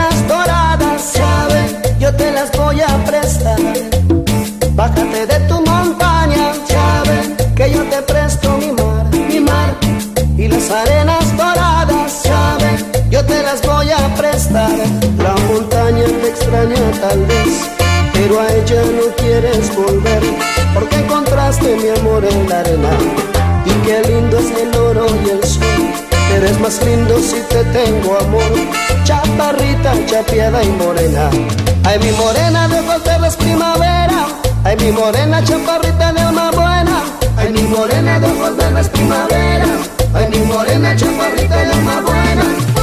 arenas doradas, llave, yo te las voy a prestar. Bájate de tu montaña, llave, que yo te presto mi mar. Y las arenas doradas, llave, yo te las voy a prestar. La montaña te extraña tal vez, pero a ella no quieres volver, porque encontraste mi amor en la arena. Y qué lindo es el oro y el sol, eres más lindo si te tengo amor. Chaparrita, chapeada y morena, ay mi morena de ojos verdes primavera, ay mi morena chaparrita de alma buena, ay mi morena de ojos verdes primavera, ay mi morena chaparrita de alma buena.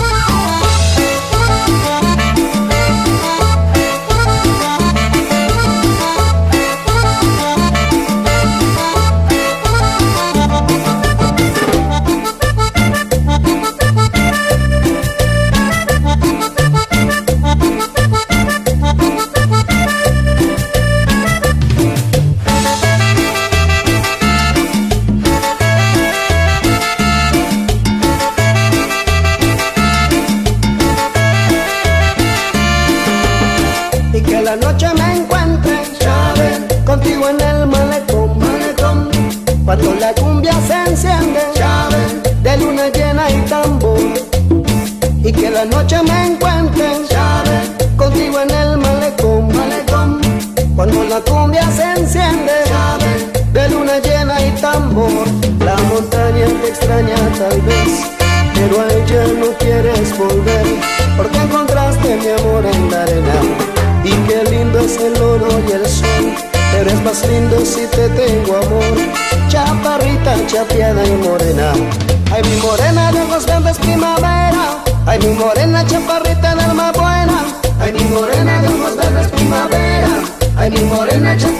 La noche me encuentre, llave, contigo en el malecón, cuando la cumbia se enciende, llave, de luna llena y tambor. Y que la noche me encuentre, llave, contigo en el malecón, cuando la cumbia se enciende, llave, de luna llena y tambor. La montaña te extraña tal vez, pero a ella no quieres volver, porque encontraste mi amor en la arena. Y qué lindo es el oro y el sol, eres más lindo si te tengo amor. Chaparrita, chapeada y morena, ay mi morena de ojos verdes primavera, ay mi morena chaparrita de alma buena, ay mi morena de ojos verdes primavera, ay mi morena chaparrita